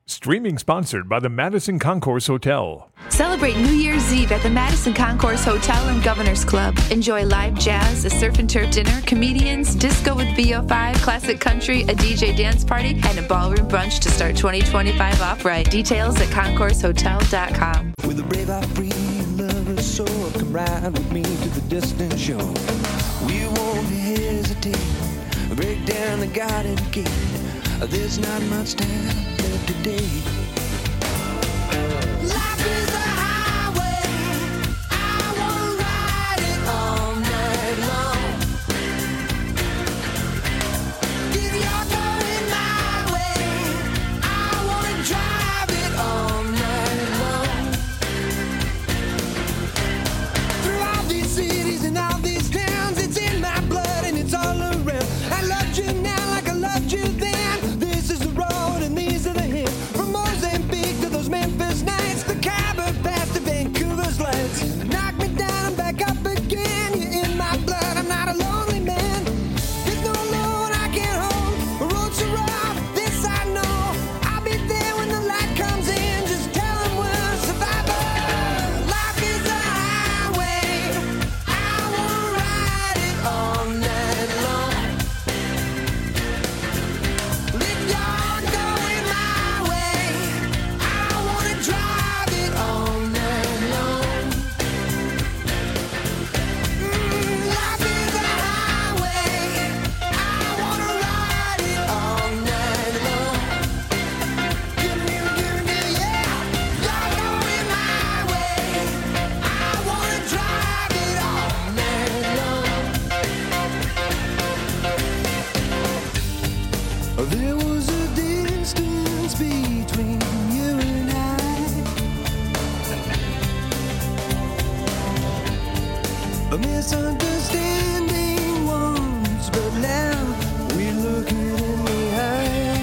Streaming sponsored by the Madison Concourse Hotel. Celebrate New Year's Eve at the Madison Concourse Hotel and Governor's Club. Enjoy live jazz, a surf and turf dinner, comedians, disco with VO5, classic country, a DJ dance party, and a ballroom brunch to start 2025 off right. Details at concoursehotel.com. With a brave, I free lover soul, come ride with me to the distant shore. We won't hesitate, break down the garden gate. There's not much time left today. Life is a highway, I wanna ride it all night long. If you're going my way, I wanna drive it all night long. Through all these cities and all these towns, it's in my blood and it's all around. I loved you now like I loved you then. From Mozambique to those Memphis nights, the Khyber Pass to Vancouver's lights. Knock me down, I'm back up again. You're in my blood, I'm not a lonely man. There's no load I can't hold. The road's so rough, this I know. I'll be there when the light comes in. Just tell them we're survivors. Life is a highway, I wanna ride it all night long. If you're going my way, I wanna drive it all night long. Life is a highway, I wanna ride it all night long. Give me, yeah. You're going my way, I wanna drive it all night long. There was a distance between you and I, a misunderstanding once, but now we look it in the eye.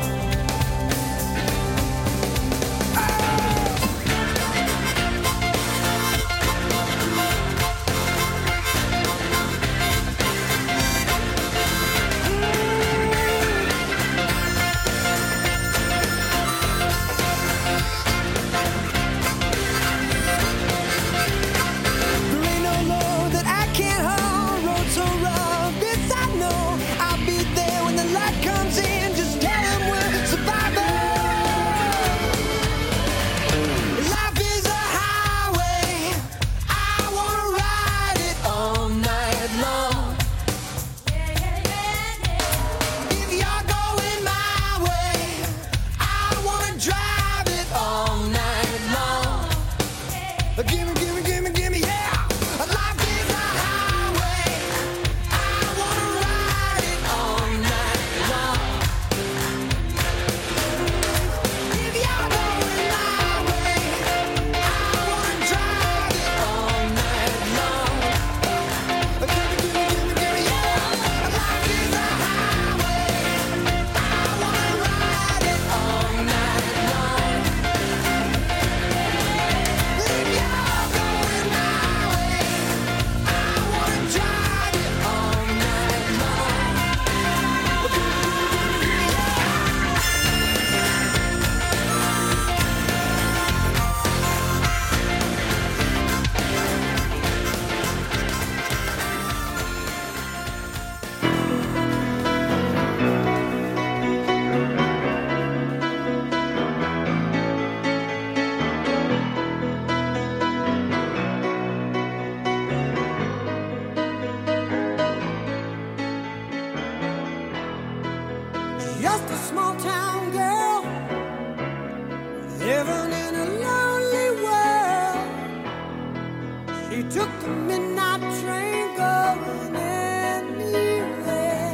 There ain't no load that I can't hold. Road so rough, this I know. I'll be there when the light comes in. Just tell them we're survivors. Life is a highway, I wanna ride it all night long. If you're going my way, I wanna drive it all night long. Gimme, yeah. Life is a highway, I wanna ride it all night long. If you're going my way, I wanna drive it all night long. Gimme, yeah. Life is a highway, I wanna ride it all night long. If you're going my way, I wanna drive it all night long. Just a small town girl living in a lonely world. She took the midnight train going anywhere.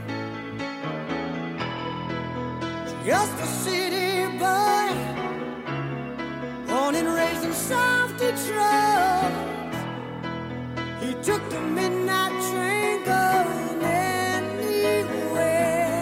Just a city boy, born and raised in South Detroit. He took the midnight train going anywhere.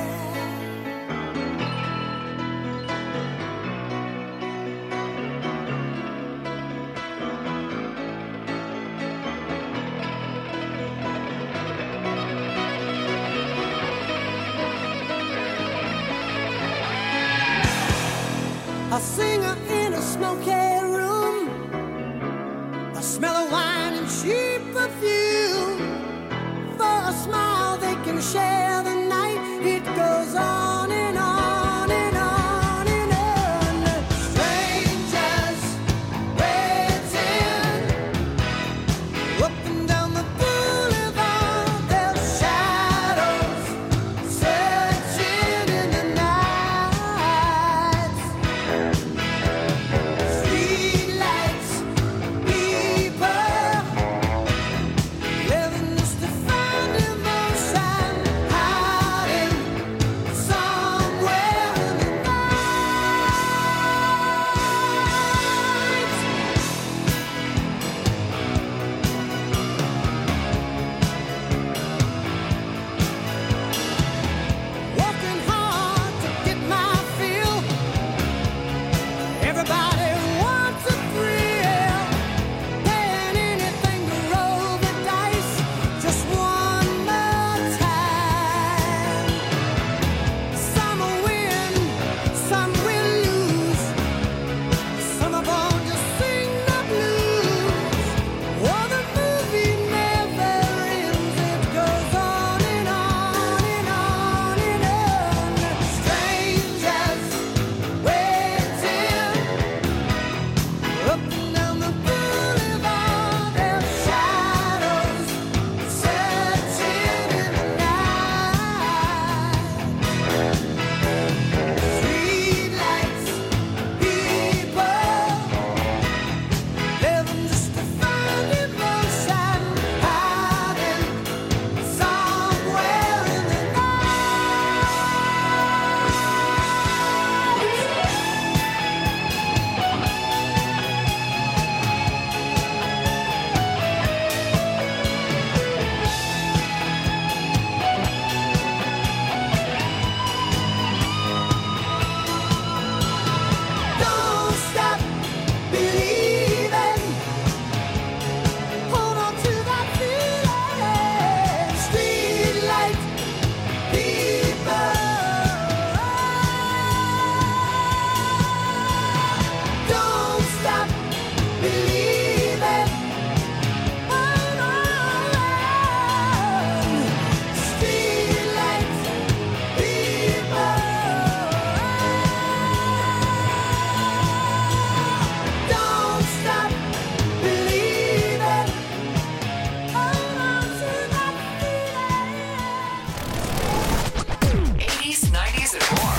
A singer in a smoky room, the smell of wine and cheap perfume. For a smile they can share the night. It goes on and on and on and on. Strangers waiting up and down the boulevard. Their shadows searching in the night. Streetlights, people living just to find emotion, hiding somewhere in the night. Working hard to get my fill. Everybody wants a thrill. Paying anything to roll the dice just one more time. Some will win, some will lose. Some of them just sing the blues. Oh, the movie never ends. It goes on and on and on and on. Strangers waiting up and down the boulevard. Their shadows searching in the night. Streetlights, people living just to find emotion, hiding somewhere in the Don't stop believing. Hold on to that feeling. Streetlight people. Don't stop believing. Hold on. Streetlight people. Don't stop believing. Hold on to that feeling. 80s, 90s, and more.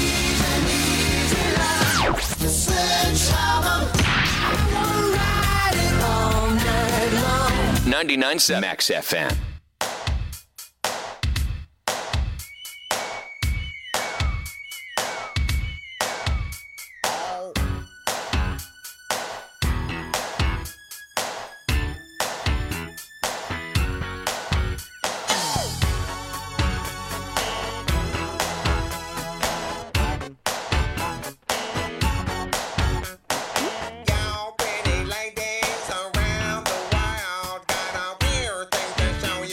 Sledgehammer. I wanna ride it all night long. 99.7 Max FM. Y'all pretty ladies around the world got a weird thing to show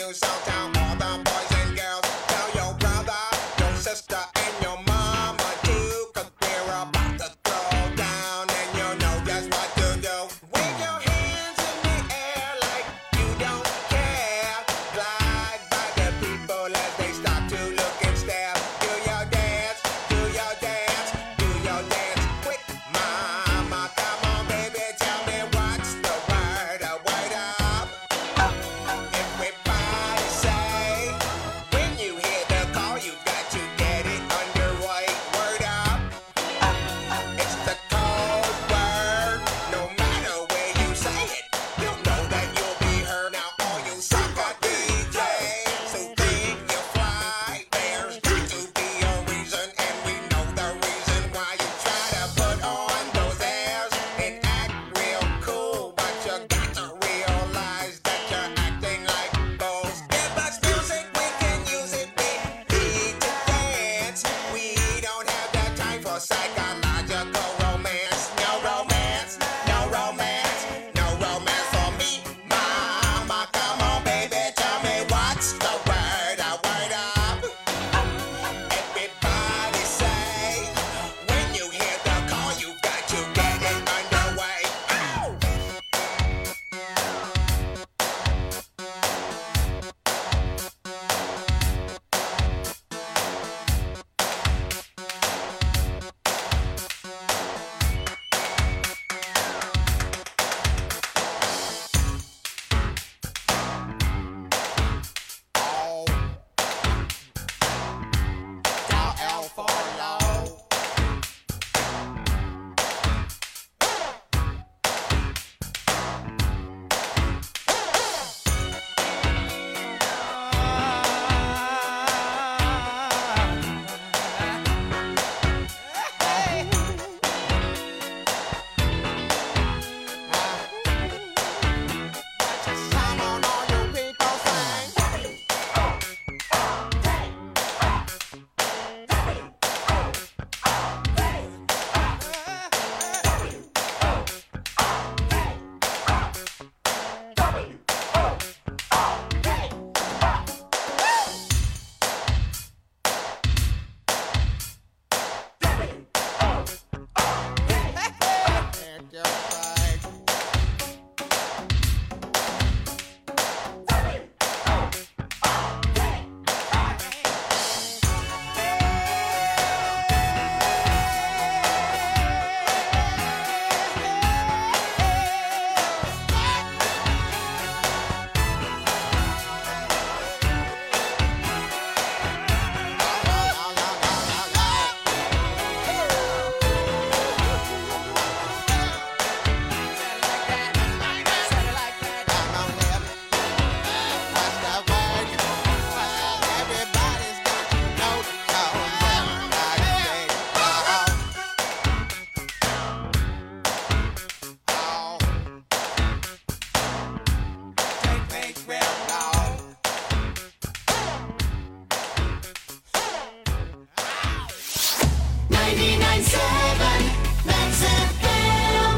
99.7 Max FM.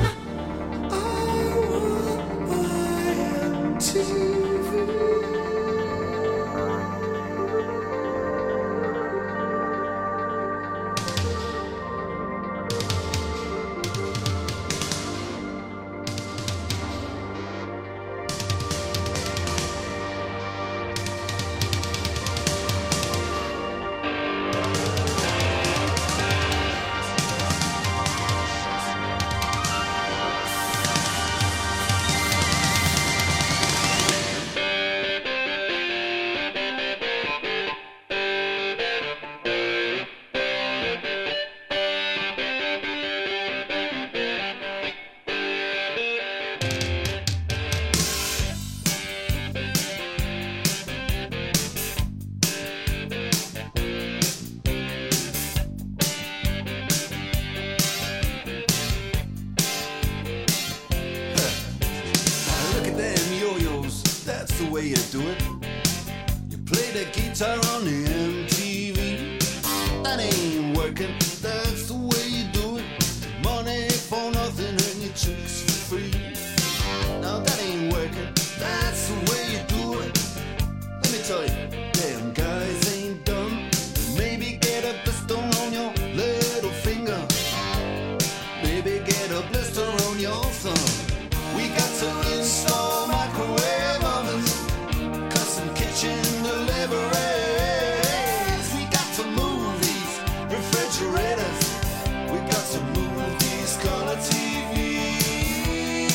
Look at them yo-yos, that's the way you do it. You play the guitar on the MTV. That ain't working, that's the way you do it. Money for nothing and your chicks for free. Now that ain't working, that's the way you do it. Let me tell you, damn guys ain't dumb. Maybe get a blister on your little finger. Maybe get a blister on your thumb. We got to install microwave ovens, custom kitchen deliveries. We got to move these refrigerators. We got to move these color TVs.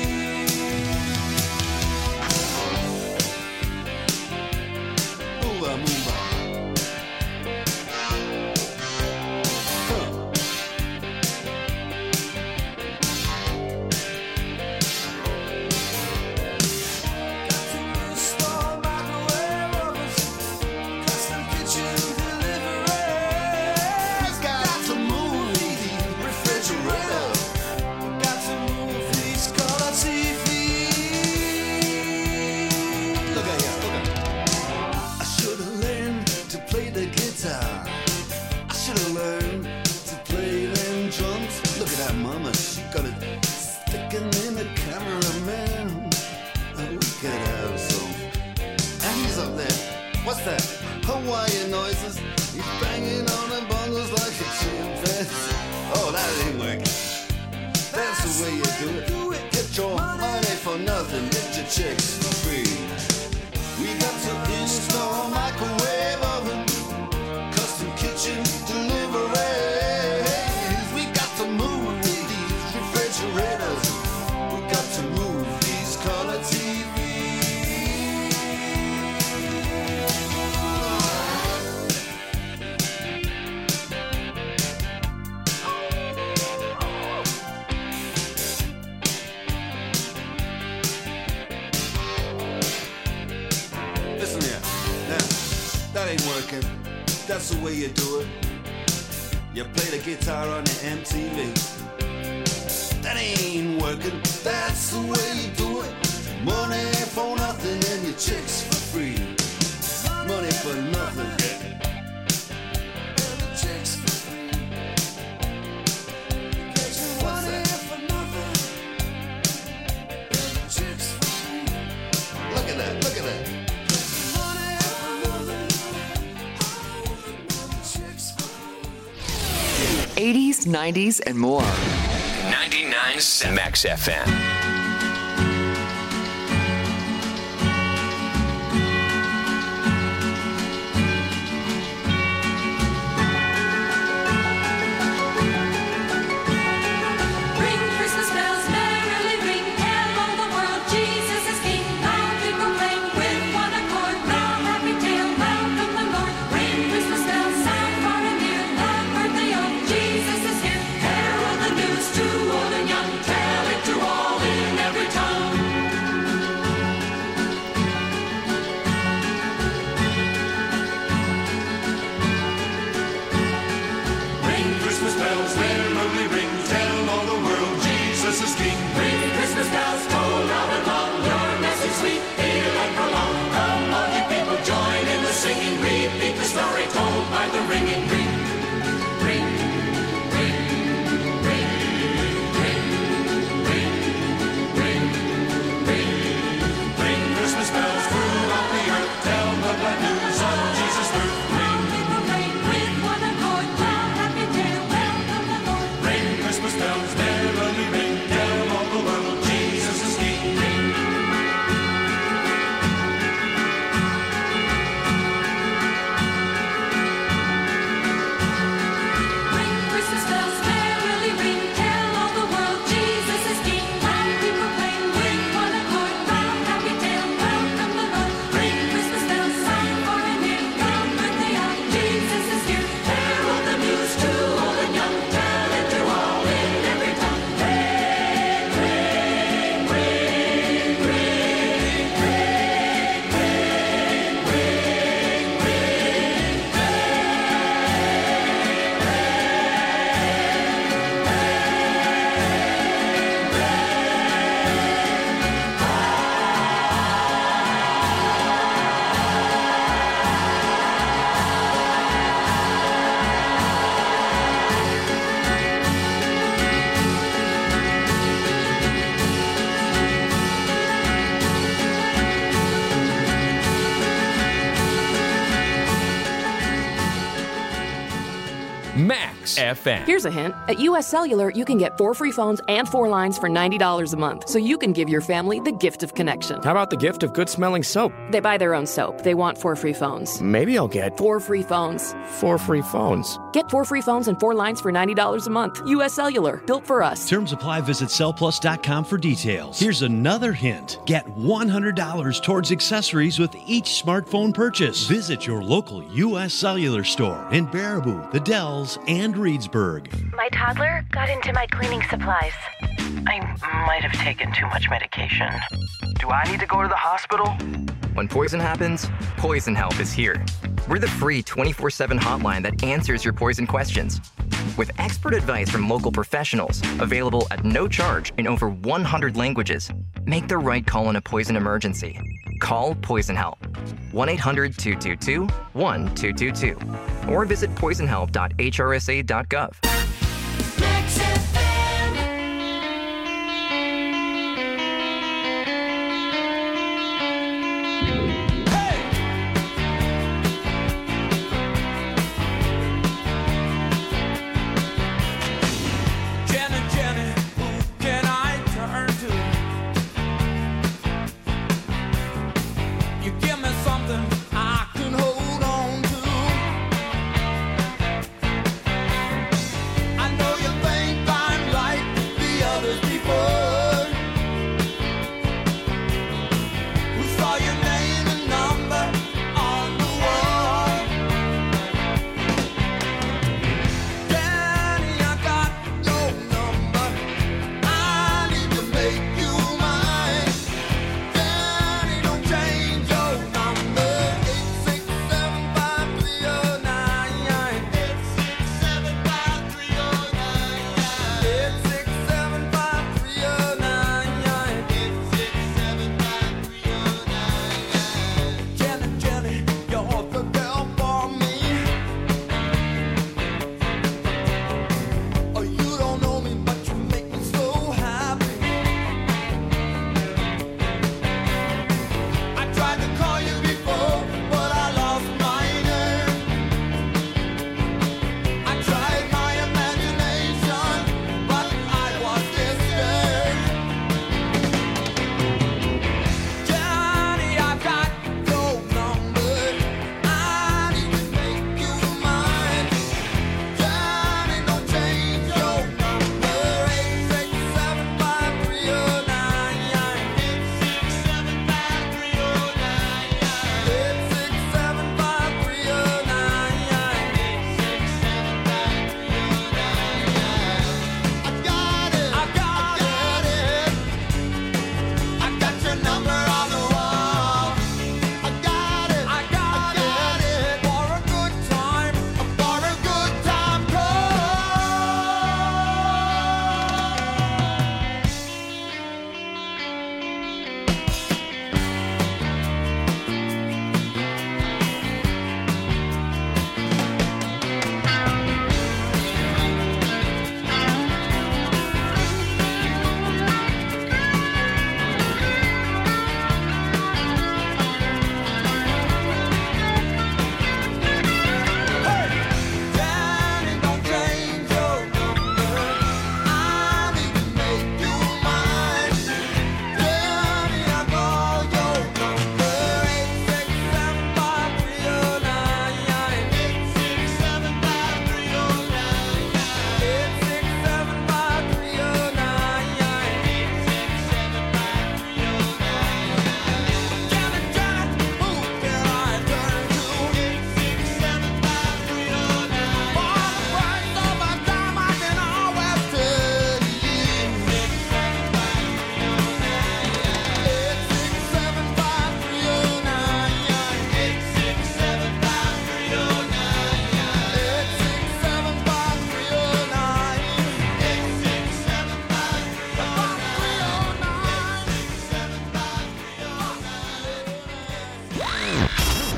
Move on, move on. Huh. We've got to move these refrigerators. We've got to move these color TVs. Look at here, look at. I should have learned to play the guitar. I should have learned to play them drums. Look at that mama, she got it sticking in the cameraman. We could have some. And he's up there. What's that? Hawaiian noises. He's banging on the bongos like a chimpanzee. Oh, that ain't working. That's the way you do it. Get your money for nothing. Get your chicks for free. We got to install microwave oven, custom kitchen deliveries. We got to move these refrigerators. We got to move these color TVs. Listen here. Now, that ain't working. That's the way you do it. You play the guitar on the MTV. That ain't working. That's the way you do it. Money for nothing and your chicks for free. Money for nothing. And the chicks for free. What's that? Look at that, look at that. 80s, 90s, and more. 99.7 Max FM. Ring Christmas bells merrily ring, hail all the world, Jesus is King. Loudly proclaim with one accord, the happy tale, welcome the Lord. Ring Christmas bells, sound far and near, the birthday of Jesus is here. Herald the news to old and young, tell it to all in Christmas bells merrily ring, tell all the world Jesus is King. Ring Christmas bells merrily ring, tell all the world Jesus is King. Loud we proclaim with one accord, loud happy tale, welcome the Lord. Ring Christmas bells, sound far and near, come with the young, Jesus is here. Herald the news to old and young, tell it to all in every tongue. Ring, ring, ring, ring, ring, ring, ring, ring, Max FM. Here's a hint. At US Cellular, you can get 4 free phones and 4 lines for $90 a month, so you can give your family the gift of connection. How about the gift of good-smelling soap? They buy their own soap. They want 4 free phones. Maybe I'll get 4 free phones. 4 free phones. Get 4 free phones and 4 lines for $90 a month. US Cellular, built for us. Terms apply. Visit cellplus.com for details. Here's another hint. Get $100 towards accessories with each smartphone purchase. Visit your local US Cellular store in Baraboo, The Dells, and Reedsburg. My toddler got into my cleaning supplies. I might have taken too much medication. Do I need to go to the hospital? When poison happens, Poison Help is here. We're the free 24/7 hotline that answers your poison questions. With expert advice from local professionals, available at no charge in over 100 languages, make the right call in a poison emergency. Call Poison Help. 1-800-222-1222. Or visit poisonhelp.hrsa.gov. Max FM. Jenny, Jenny, who can I turn to? You give me something I can hold on to.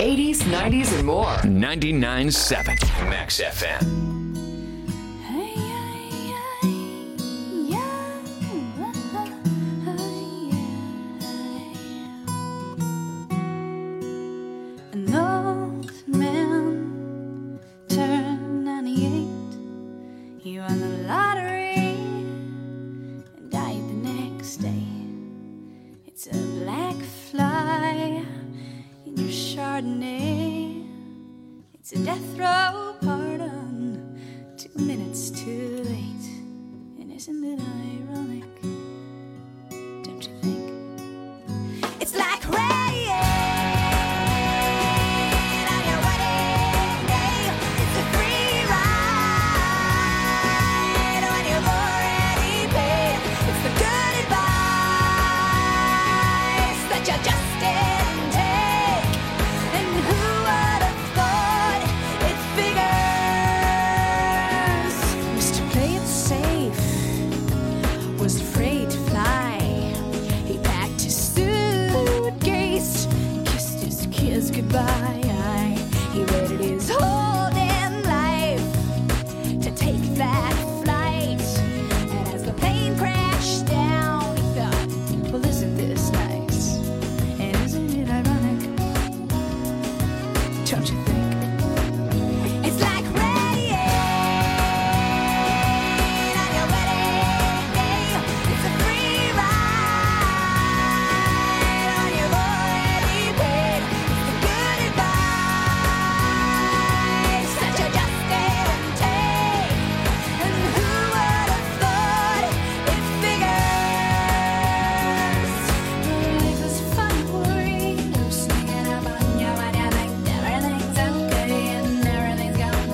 80s, 90s, and more. 99.7 Max FM. An old man turned 98. He won the lottery and died the next day. It's a black fly in your Chardonnay. It's a death row pardon, 2 minutes too late. And isn't it ironic? Don't you think? It's like rain on your wedding day. It's a free ride when you've already paid. It's the good advice that you just didn't take. And who would have thought it figures? Mr. Play It Safe was afraid to fly. He packed his suitcase, kissed his kids goodbye. He waited his whole damn life to take that flight. And as the plane crashed down, he thought, well, isn't this nice? And isn't it ironic? Don't you think? It's like rain on your wedding day. It's a free ride when you've already paid. It's the good advice that you just didn't take. And who would have thought it figures? Life is fun, worry. No sneaking up on you when you think everything's okay and everything's going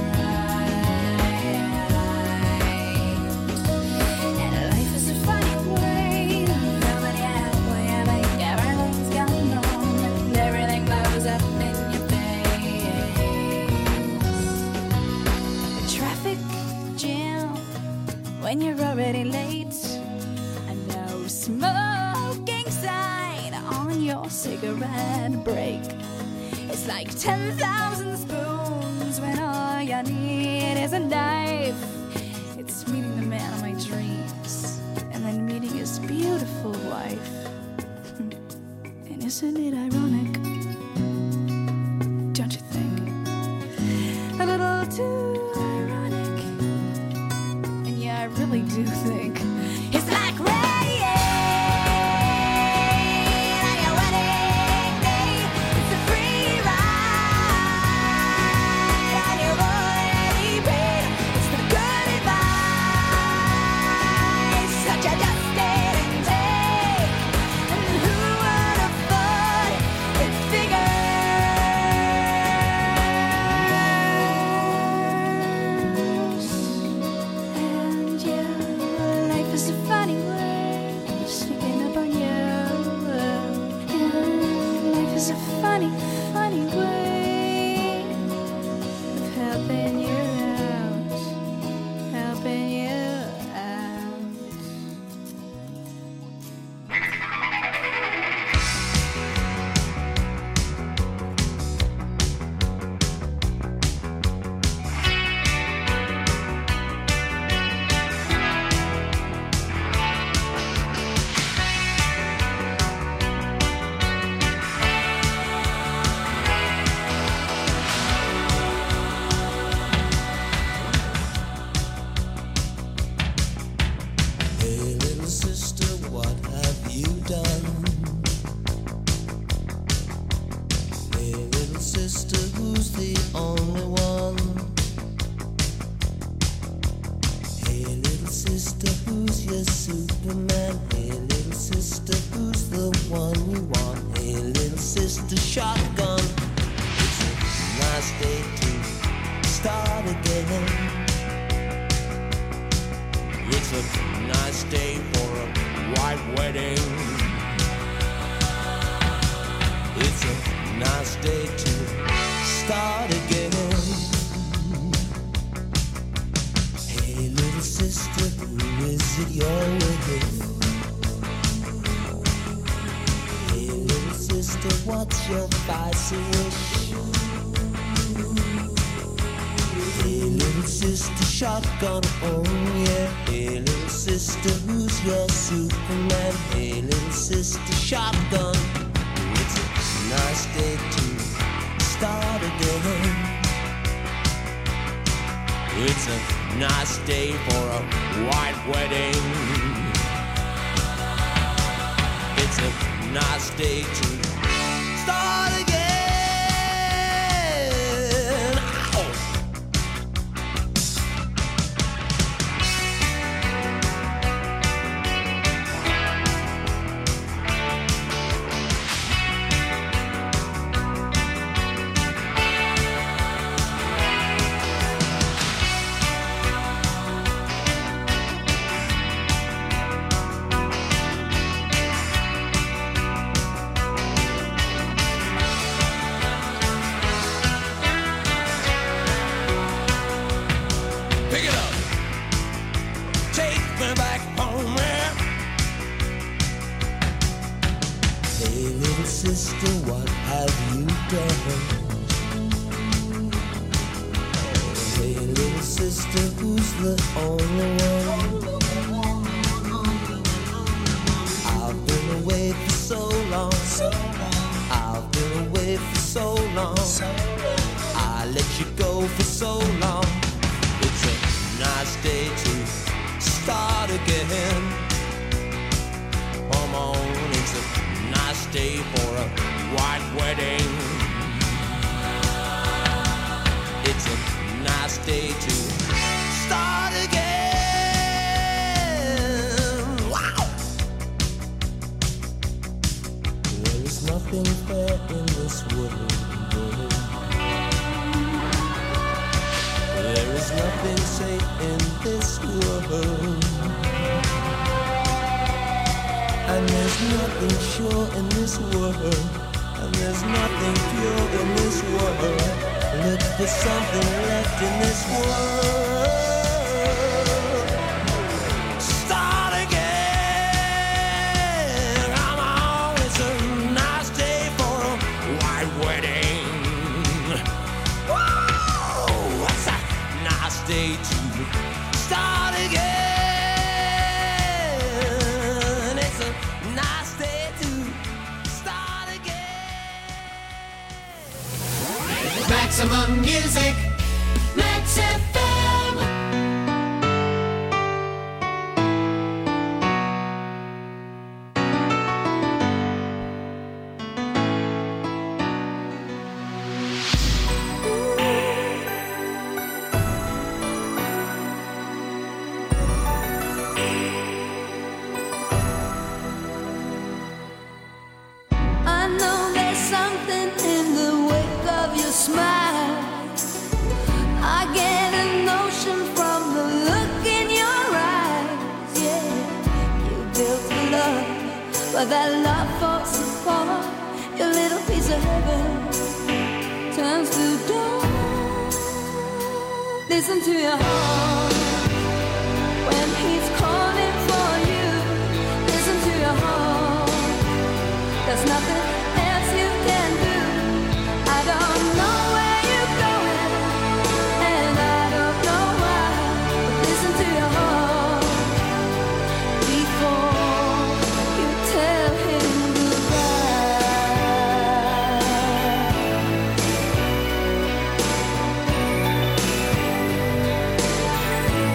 right. And life is a funny way of coming out when you think everything's going wrong and everything blows up in your face. A traffic jam when you're already late. A no smoking sign on your cigarette break. It's like 10,000 spoons when all you need is a knife. It's meeting the man of my dreams and then meeting his beautiful wife. And isn't it ironic? Don't you think? A little too ironic. And yeah, I really do think it's like rain on your wedding day. It's a free ride and you've already paid. It's the good advice that you just didn't take. And who would have thought it figures? And yeah, life is a funny way of sneaking up on you. Yeah, life is a funny, funny way of helping you out, helping you out. Hey, little sister, what have you done? Hey, little sister, who's the only one? Hey, little sister, who's your Superman? Hey, little sister, who's the one you want? Hey, little sister, shotgun. It's a nice day to start again. It's a nice day for a white wedding. It's a nice day to start again. Hey, little sister, who is it you're with? Hey, little sister, sister, what's your vice wish? Hey, little sister, shotgun, oh yeah. Hey, little sister, who's your Superman? Hey, little sister, shotgun. It's a nice day to start again. It's a nice day for a white wedding. It's a nice day to start again. Ow. Pick it up. Take me back home, man. Hey, little sister, what have you done? Hey, little sister, who's the only one? I've been away for so long. I've been away for so long. I let you go for so long. It's a nice day to start again. Come on, it's a nice day for a white wedding. It's a nice day to start again. Wow! There is nothing fair in this world. There is nothing safe in this world. And there's nothing sure in this world. And there's nothing pure in this world. Look for something left in this world. Start again. Come on, it's a nice day for a white wedding. Whoa, what's that? Nice day to start again. It's a nice day to start again. Maximum music. Max FM. I know there's something in the wake of your smile. I get a notion from the look in your eyes. Yeah, you built a love, but that love falls apart. Your little piece of heaven turns to dawn. Listen to your heart when he's calling for you. Listen to your heart. There's nothing else you can do. I don't know where you're going, and I don't know why. But listen to your heart before you tell him goodbye.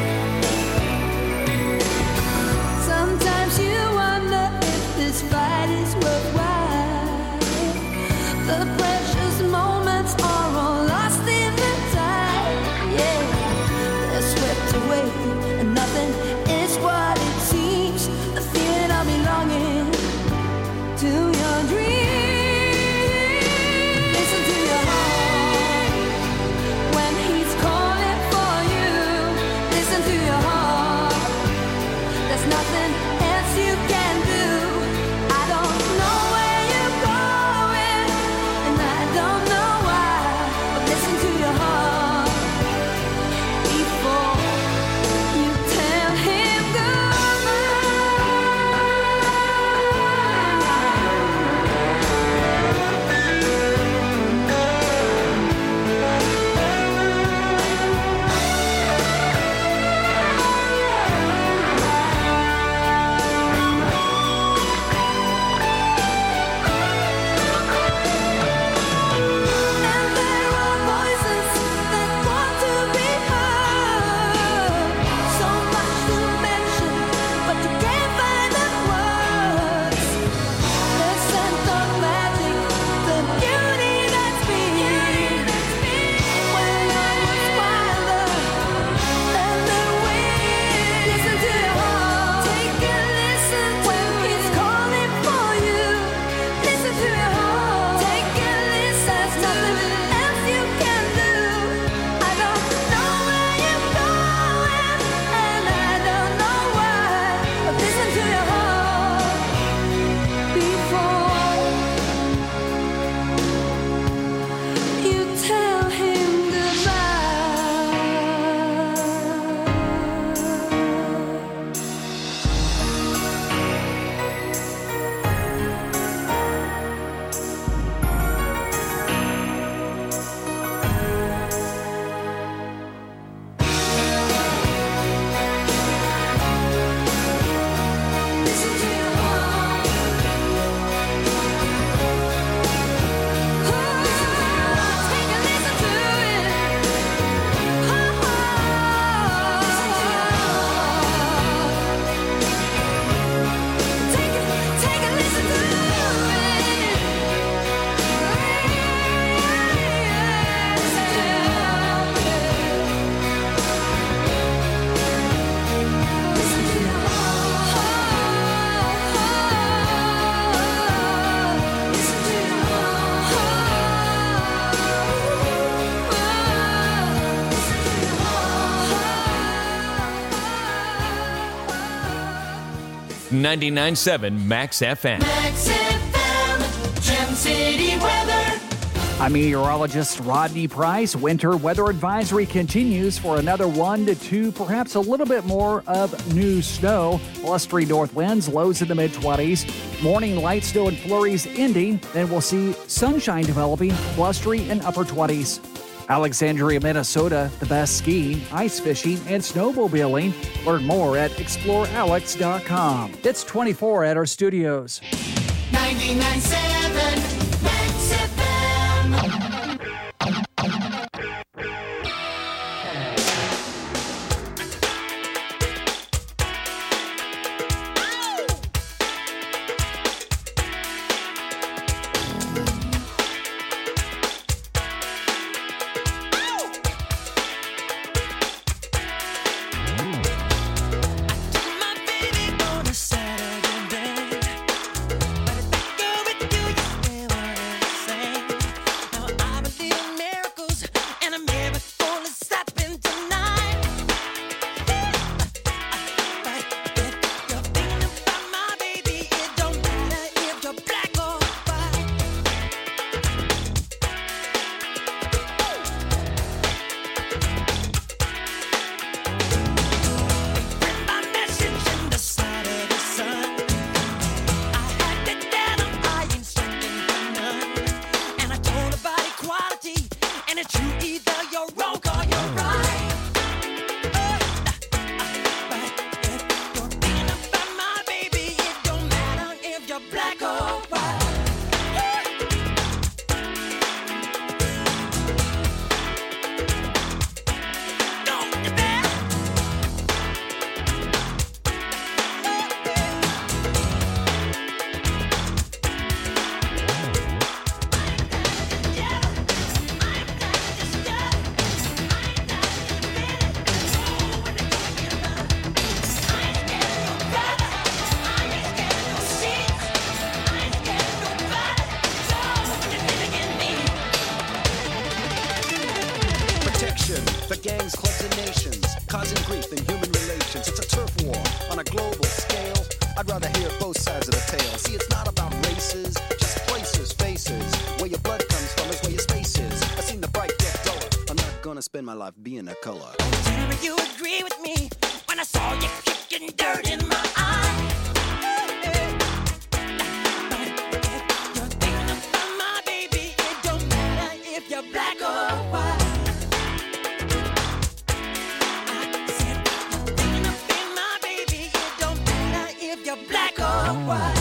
99.7 Max FM. Max FM, Gem City weather. I'm meteorologist Rodney Price. Winter weather advisory continues for another 1 to 2, perhaps a little bit more of new snow. Blustery north winds, lows in the mid-20s. Morning light snow and flurries ending. Then we'll see sunshine developing, blustery and upper 20s. Alexandria, Minnesota, the best skiing, ice fishing, and snowmobiling. Learn more at explorealex.com. It's 24 at our studios. 99.7 Max FM. Spend my life being a color. Tell me you agree with me when I saw you kicking dirt in my eye. You're thinking about my baby. It don't matter if you're black or white. I said you're thinking about my baby. It don't matter if you're black or white.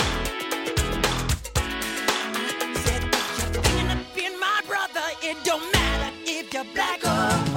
I said you're thinking of being my brother. It don't matter if you're black or white.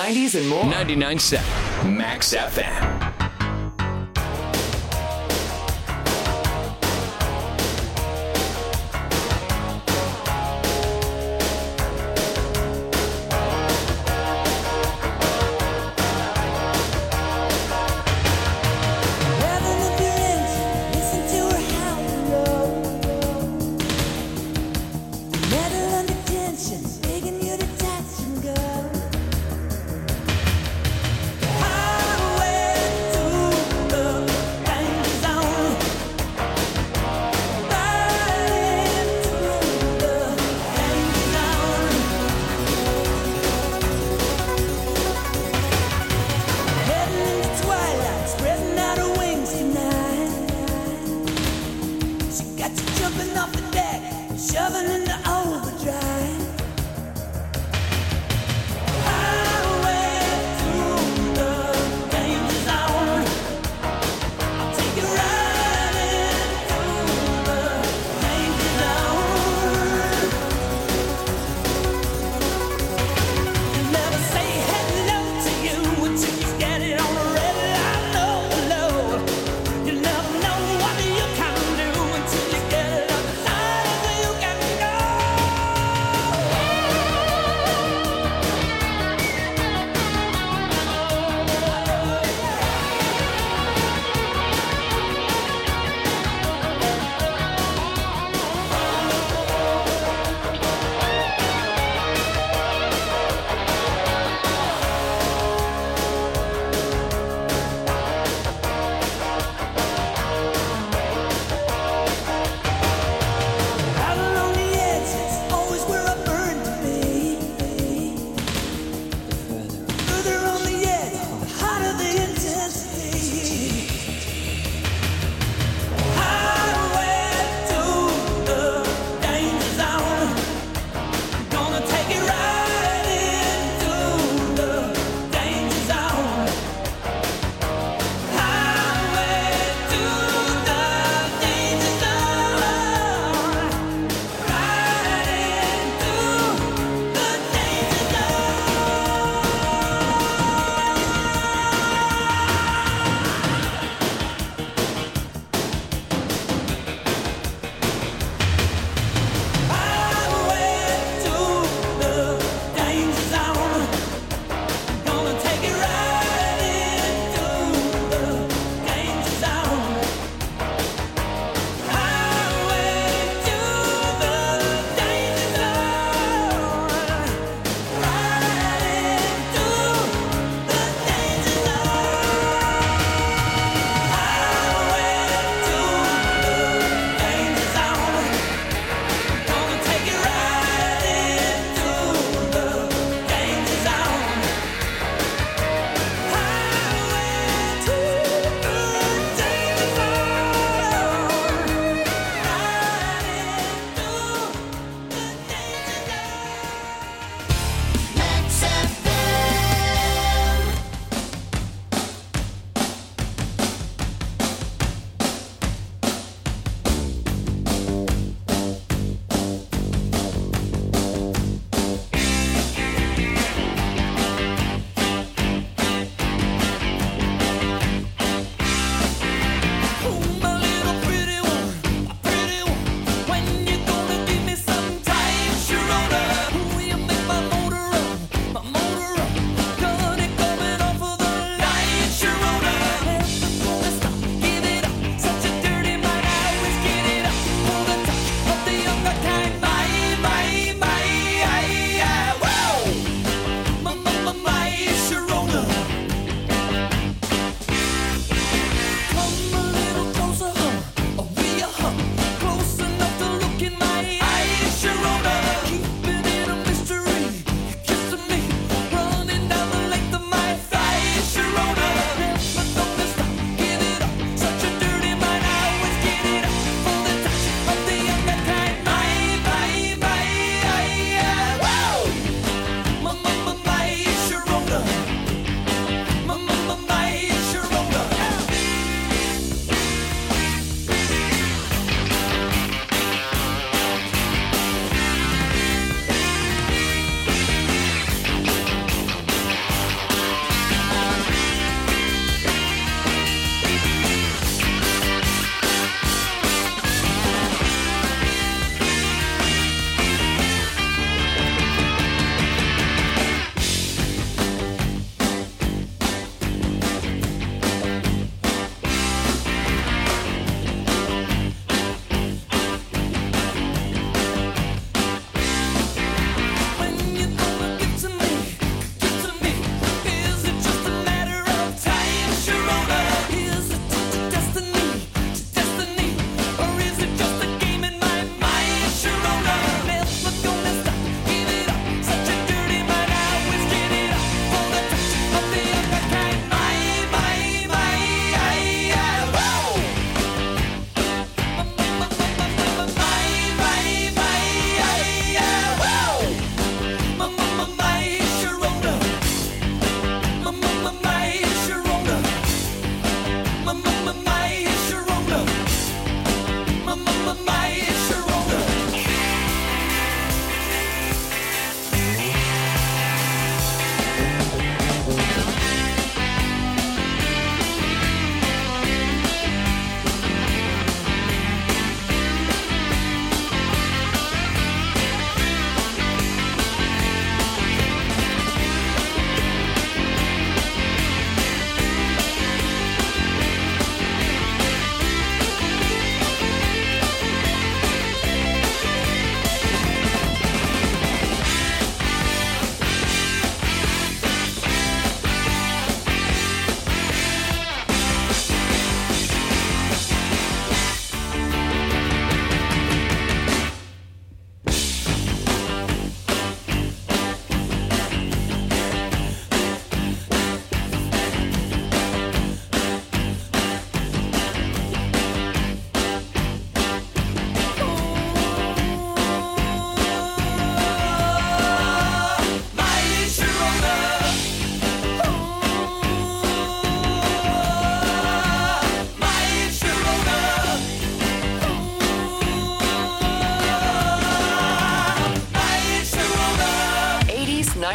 90s and more. 99.7 Max FM. Highway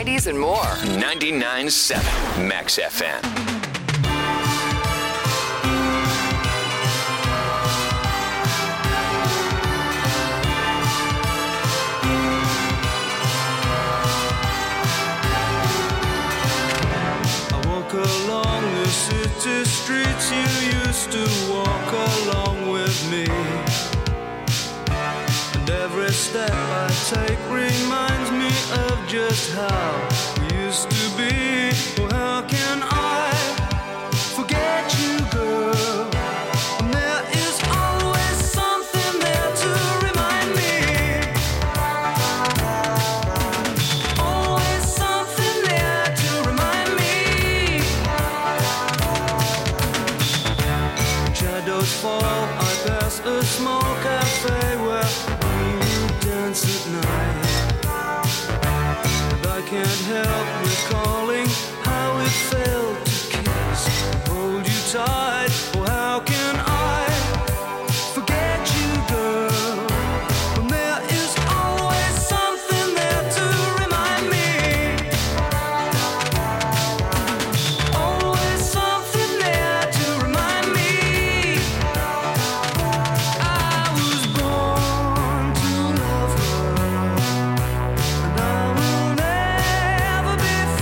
90s, and more. 99.7 Max FM. Along the city streets you used to walk along with me, and every step I take reminds me of just how we used to be. Well, how can I forget you, girl? And there is always something there to remind me. Always something there to remind me. Shadows fall, I pass a small cafe where we dance at night, and I can't help recalling how it felt to kiss and hold you tight. Oh, how can I forget you, girl, when there is always something there to remind me. Always something there to remind me. I was born to love her, and I will never be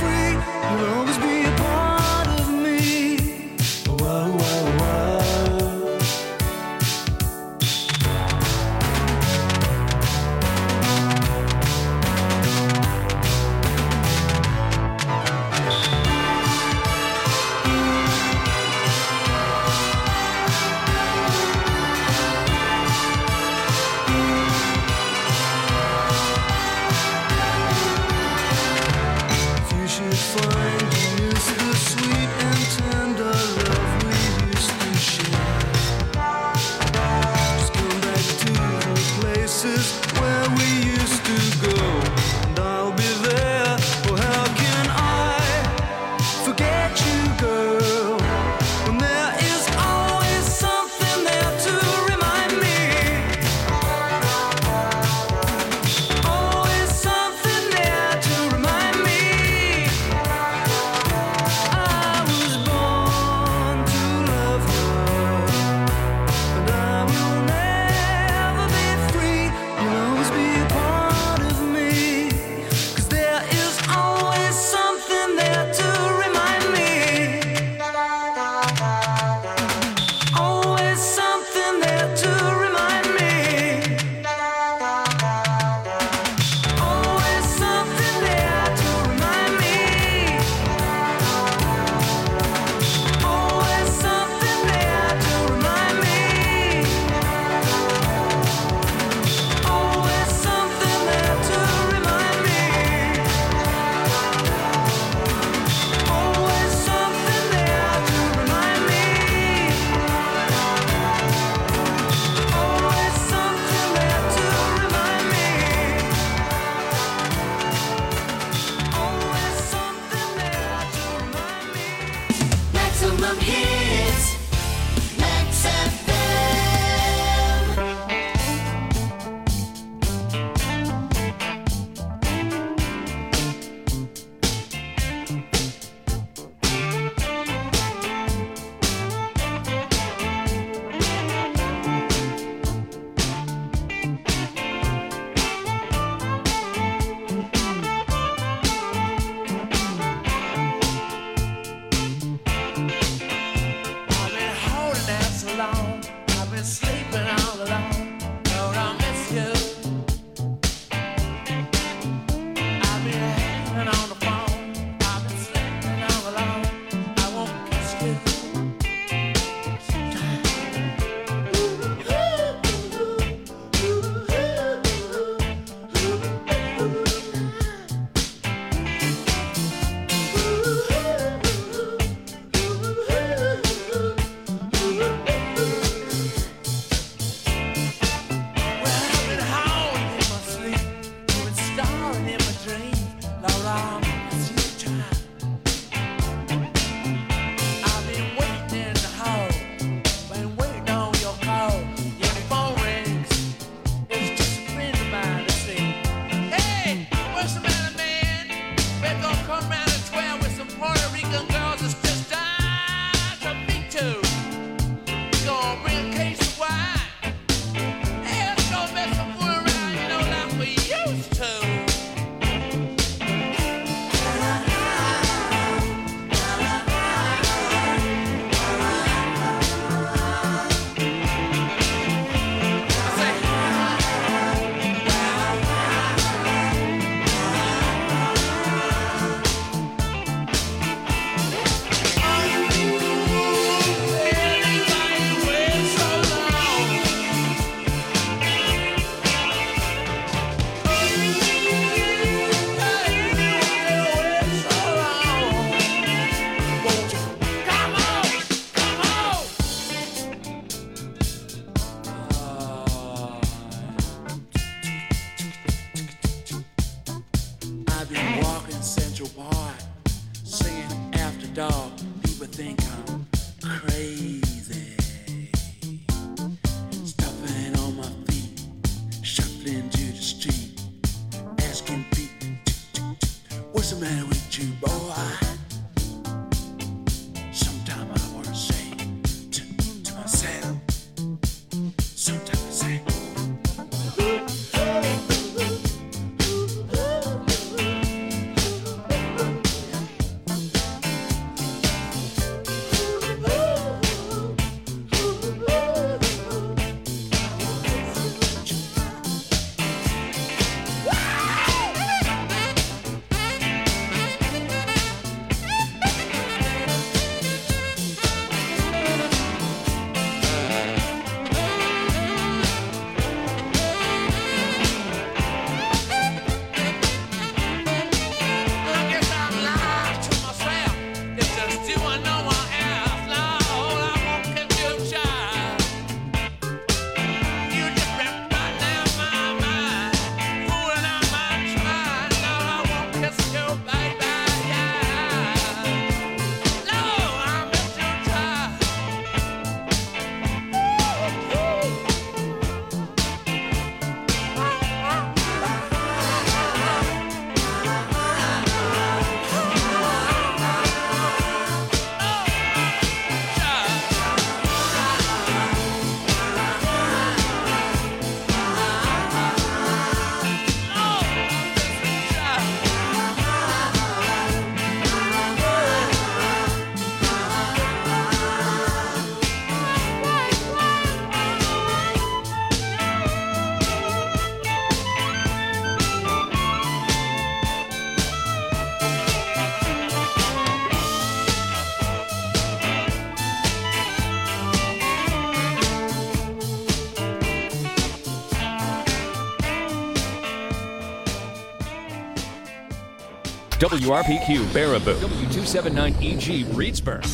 WRPQ Baraboo, W279EG Reedsburg.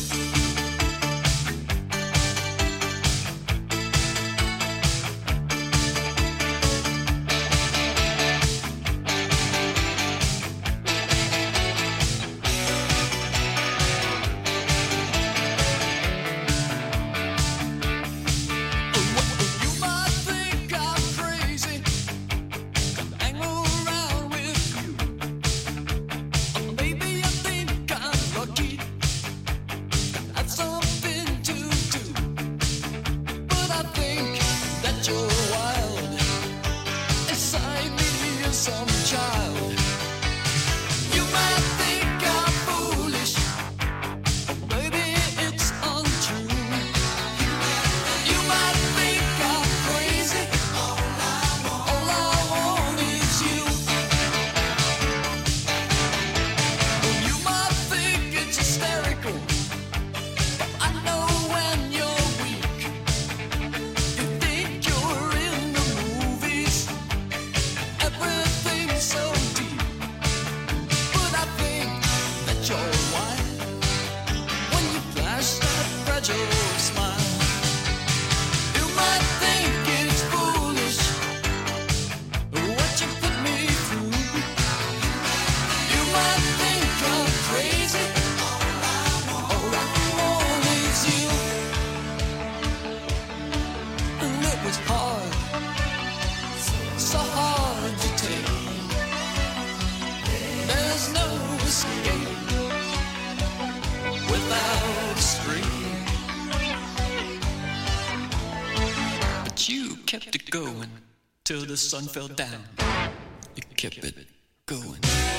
Kept it going till the sun fell down. You kept it going.